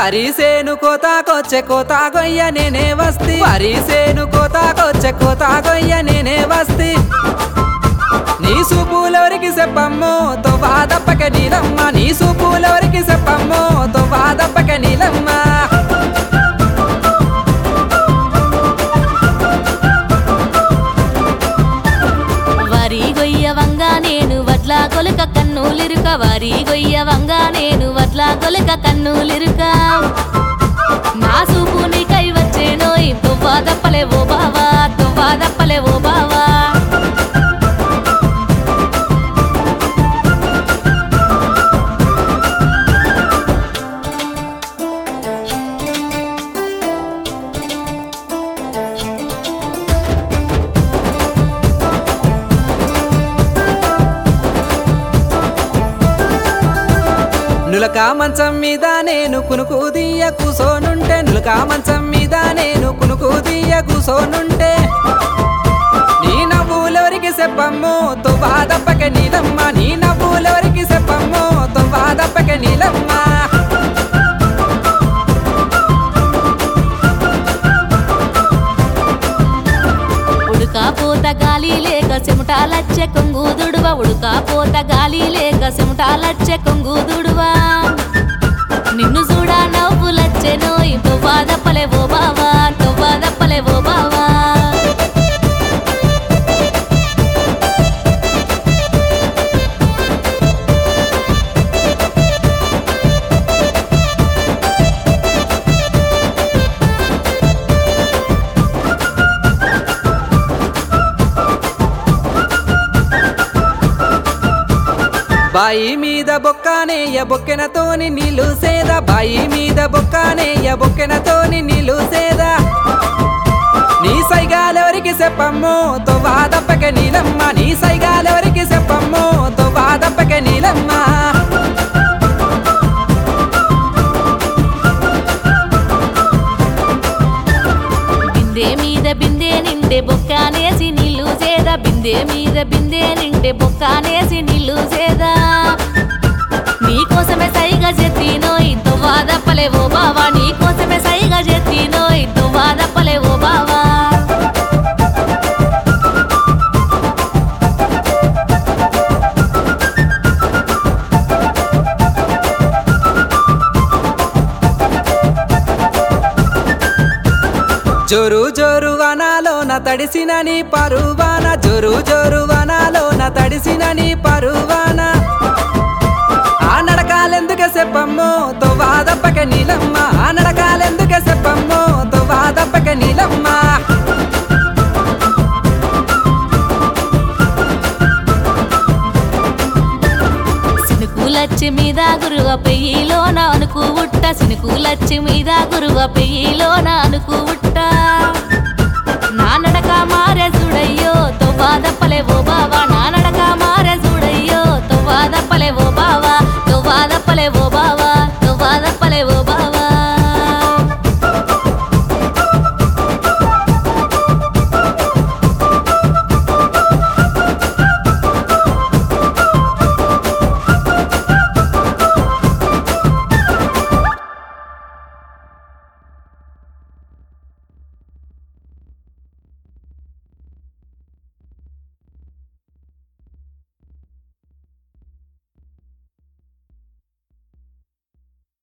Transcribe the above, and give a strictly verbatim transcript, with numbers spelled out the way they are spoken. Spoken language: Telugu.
వరి సేను కోతాకొచ్చే కోతా గొయ్య నేనే వస్తి వరి సేను కోతాకొచ్చే కోతా గొయ్య నేనే వస్తి నీ సూపులవరికి చెప్పమ్మో తోవా దప్పక నీలమ్మ నీ సూపులవరికి చెప్పమ్మో తోవా దప్పక నీలమ్మ వరి గొయ్యవంగా నేను వడ్ల కొలుక కన్నులిరుక వరి గొయ్యవంగా నేను వడ్ల కొలుక కన్నులిరుక నా సూపు నీకై వచ్చేనోయ్ తోవా దప్పలే ఓ బావా తోవా దప్పలే ఓ బావా నులక మంచం మీద నేను కునుకు దియ్య కూసోనుంటే నులక మంచం మీద నేను కునుకు దియ్య కూసోనుంటే నీ నవ్వులవరికి చెప్పమ్మో తోవా దప్పక నీలమ్మ నీ నవ్వులవరికి చెప్పమ్మో తోవా దప్పక నీలమ్మ ఉడకపోత గాలి లేక చెమటాలచ్చే కొంగుదుడువ ఉడకపోత గాలి లేక చెమటాలచ్చే కొంగుదుడువా నిన్ను చూడా నవ్వులచ్చెనోయ్ తోవా దప్పలే ఓ బావా తోవా దప్పలే ఓ బావా బాయి మీద బొక్కానేయ బొక్కెనతోని నీళ్ళు సేద బాయి మీద బొక్కానేయ బొక్కెనతోని నీళ్ళు సేద నీ సైగాలెవరికి చెప్పమ్మో తోవా దప్పక నీలమ్మ నీ సైగాలెవరికి చెప్పమ్మో తోవా దప్పక నీలమ్మ బిందె మీద బిందె నిండే బొక్కానేసి నీళ్ళు చేదా బిందె మీద బిందె నిండే బొక్కానేసి నీళ్ళు చేదా నీకోసమే సైగా చెత్తినోయ్ తోవా దప్పలే ఓ బావా నీకోసమే సైగా చెత్తినోయ్ తోవా దప్పలే ఓ బావా జోరు జోరు వనాలో నా తడిసిన నీ పరువాన జోరు జోరు వనాలో నా తడిసిన నీ పరువాన ఆ నడకాలెందుకే చెప్పమ్మో తోవా దప్పక నీలమ్మ ఆ నడకాలెందుకే చెప్పమ్మో తోవా దప్పక నీలమ్మ సినుకులచ్చి మీద గురువ పెయ్యిలోన అనుకు ఉట్ట సినుకులచ్చి మీద గురువ పెయ్యిలోన అనుకు ఉట్ట